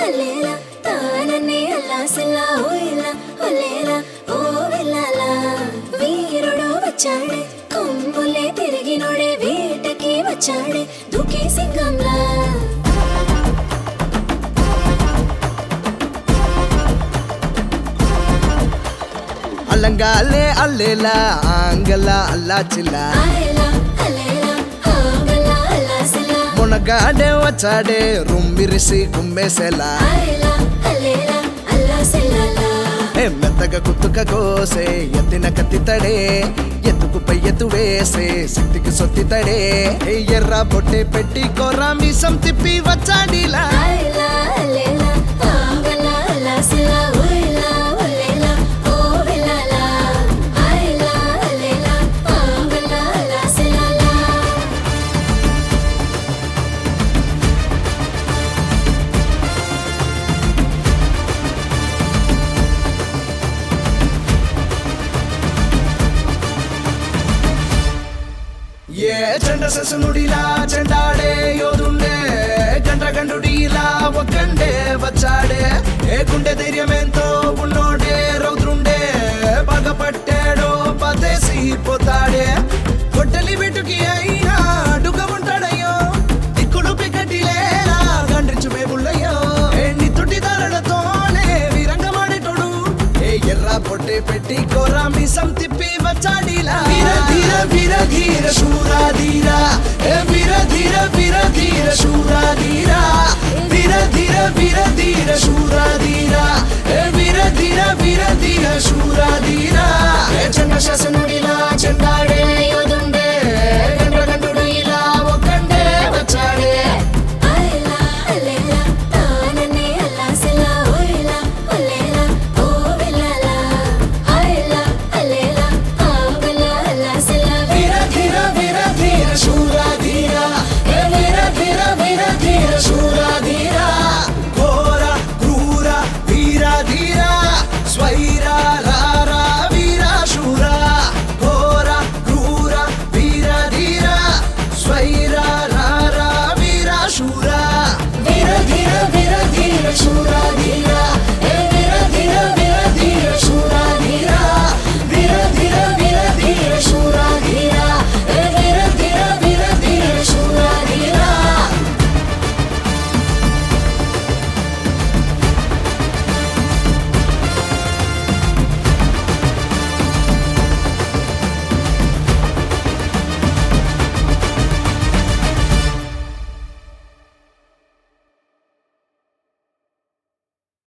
అల్లేలా తానన్నే అల్లాసిల్లా ఓయిలా ఒల్లేలా ఓ వెళ్ళాలా వీరుడు వచ్చాడే కొమ్ములే తిరిగినోడే వేటకి వచ్చాడే దూకే సింగంలా అల్లంగాలే అల్లేలా ఆంగల అల్లా చిల్లా మునగాడే వచ్చాడే రుమ్మిరిసి కుమ్మేసేలా మెత్తగా కుత్తుక కోసే ఎత్తిన కత్తితడే ఎత్తుకు పై ఎత్తు వేసే శక్తికి సొత్తితడే ఎర్ర బొట్టే పెట్టి కొర్ర మీసం తిప్పి వచ్చాడిలా ఏ చండ ససునుడిలా చెండాడే యోధుండే గంట గండుడిలా ఒక్కండే వచ్చాడే ఏ గుండె ధైర్యమేంతో ఉన్నోడే రౌద్రుండే బాగా పట్టాడో పదేసి పోతాడే కొట్టలి బిటుకి అయినా అడుగ ఉంటాడయ్యో దిక్కులు పికటిలేలా గండ్రించు మేబుళ్ళయ్యో నిత్తుటి ధారణతోనే వీరంగమాడేటోడు ఏ ఎర్ర పొట్టే పెట్టి కోరా మీసం తిప్పి వచ్చాడిలా ధీర ధీర ధీర శూరా ధీరా వీర ధీర వీర ధీర శూరా ధీరా వీర ధీర వీర ధీర శూరా ధీరా వీర ధీర వీర ధీర శూరా ధీరా చండ